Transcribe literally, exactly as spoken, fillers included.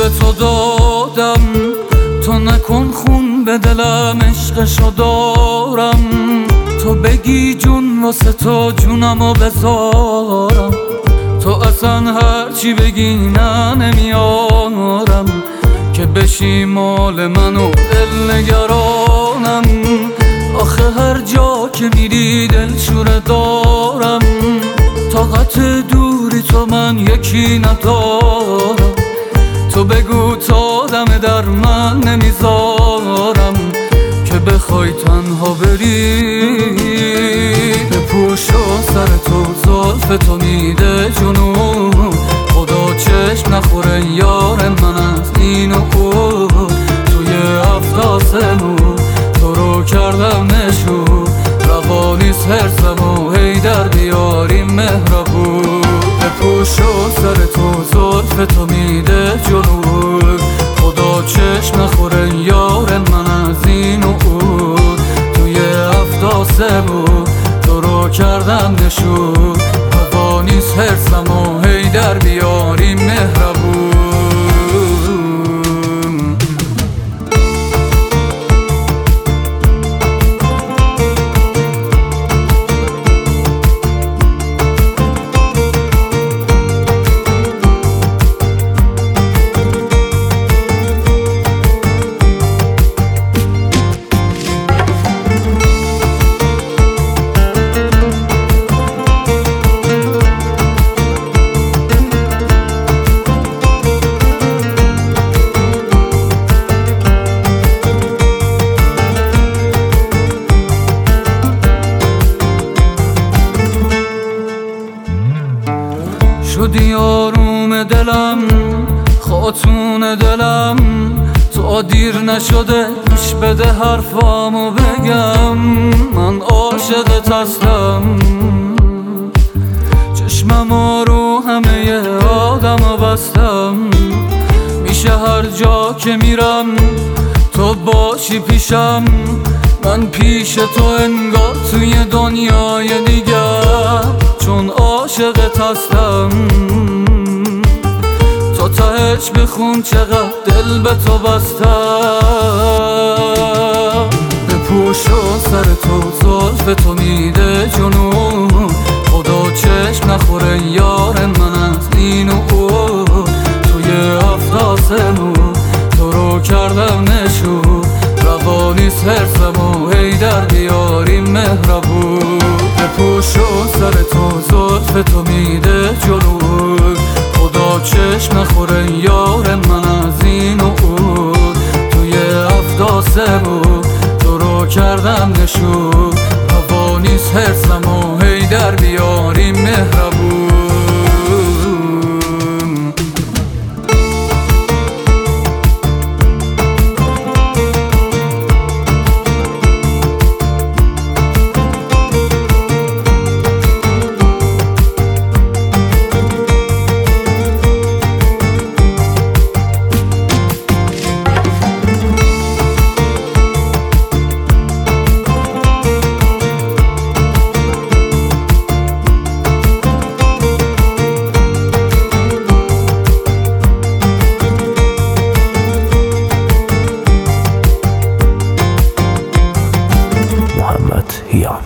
به تو دادم، تو نکن خون به دلم، عشقشو دارم. تو بگی جون واسه تو جونمو بذارم، تو اصلا هرچی بگی نه نمیارم، که بشی مال من و دل نگرانم. آخه هر جا که میری دل شوره دارم، طاقت دوری تو من یکی ندارم. تو بگو تا دم در من نمیذارم، که بخوای تنها بری. بپوش و سر تو زلف تو میده جنون، خدا چشم نخوره یار من از این و اون. توی هفت آسمون تو رو کردم نشون، روا نیست حرصم و هی در بیاریم مهربون. بپوش و سر تو زلف تو میده جنون، خدا چشم نخوره یار من از این و اون. توی هفت آسمون تو رو کردم نشون، روا نیست حرصم و هی در بیاریم مهربون. شدی آروم دلم، خاتون دلم، تو دیر نشده گوش بده حرفامو بگم. من عاشقت هستم، چشمم رو همه آدم بستم. میشه هر جا که میرم تو باشی پیشم، من پیش تو انگار توی دنیای دیگر، چون عاشقت هستم. تو تهش بخون چقدر دل به تو بستم. بپوش و سر تو زلف تو میده جنون، خدا چشم نخوره یار من از این و اون. توی هفت آسمون تو رو کردم نشون، روا نیست حرصم و هی در بیاریم مهربون. بپوش و سر تو زلف تو میده جنون، خدا چشم نخوره یار من از این و اون. توی هفت آسمون تو رو کردم نشون، روا نیست حرصم و هی در بیاریم مهربون. محمد هیام.